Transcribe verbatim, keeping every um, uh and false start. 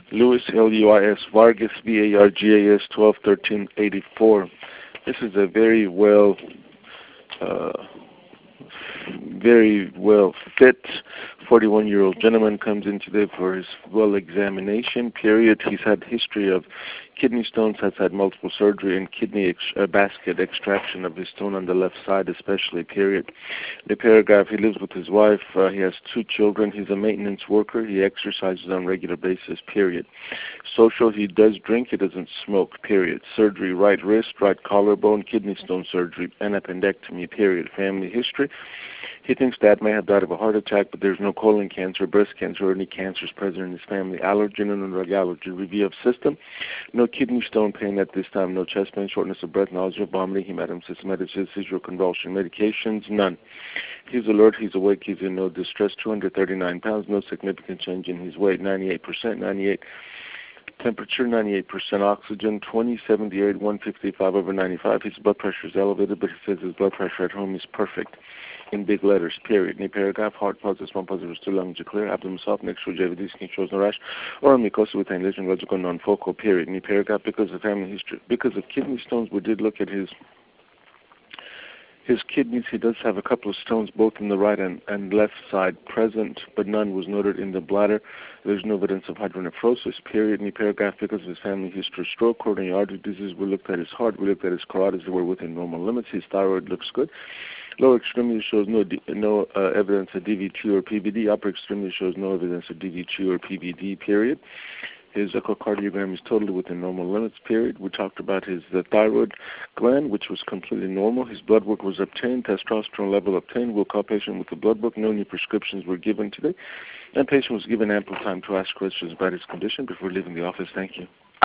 Luis, L U I S, Vargas, V A R G A S, twelve thirteen eighty-four. This is a very well, uh, very well fit forty-one-year-old gentleman. Comes in today for his well examination period. He's had history of kidney stones, has had multiple surgery and kidney ex uh, basket extraction of his stone on the left side especially, period. The paragraph, he lives with his wife, uh, he has two children, he's a maintenance worker, he exercises on a regular basis, period. Social, he does drink, he doesn't smoke, period. Surgery, right wrist, right collarbone, kidney stone surgery, and appendectomy, period. Family history, he thinks dad may have died of a heart attack, but there's no colon cancer, breast cancer, or any cancers present in his family. Allergen and drug allergy. Review of system, no kidney stone pain at this time, no chest pain, shortness of breath, nausea, vomiting, hematemesis, systematic seizure, convulsion, medications, none. He's alert, he's awake, he's in no distress, two hundred thirty-nine pounds, no significant change in his weight, ninety-eight percent, ninety-eight temperature, ninety-eight percent oxygen, twenty, seventy-eight, one fifty-five over ninety-five. His blood pressure is elevated, but he says his blood pressure at home is perfect. In big letters, period. Any paragraph, heart positive, one positive, two lungs are clear, abdomen soft, next to J V D, skin shows no rash, or mucosa with an lesion, logical, non-focal, period. Any paragraph, because of family history, because of kidney stones, we did look at his his kidneys. He does have a couple of stones both in the right and, and left side present, but none was noted in the bladder. There's no evidence of hydronephrosis, period. Any paragraph, because of his family history of stroke, coronary artery disease, we looked at his heart, we looked at his carotids, they were within normal limits. His thyroid looks good. Lower extremity shows no D, no uh, evidence of D V T or P V D. Upper extremity shows no evidence of D V T or P V D, period. His echocardiogram is totally within normal limits, period. We talked about his the thyroid gland, which was completely normal. His blood work was obtained, testosterone level obtained. We'll call patient with the blood book. No new prescriptions were given today. And patient was given ample time to ask questions about his condition before leaving the office. Thank you.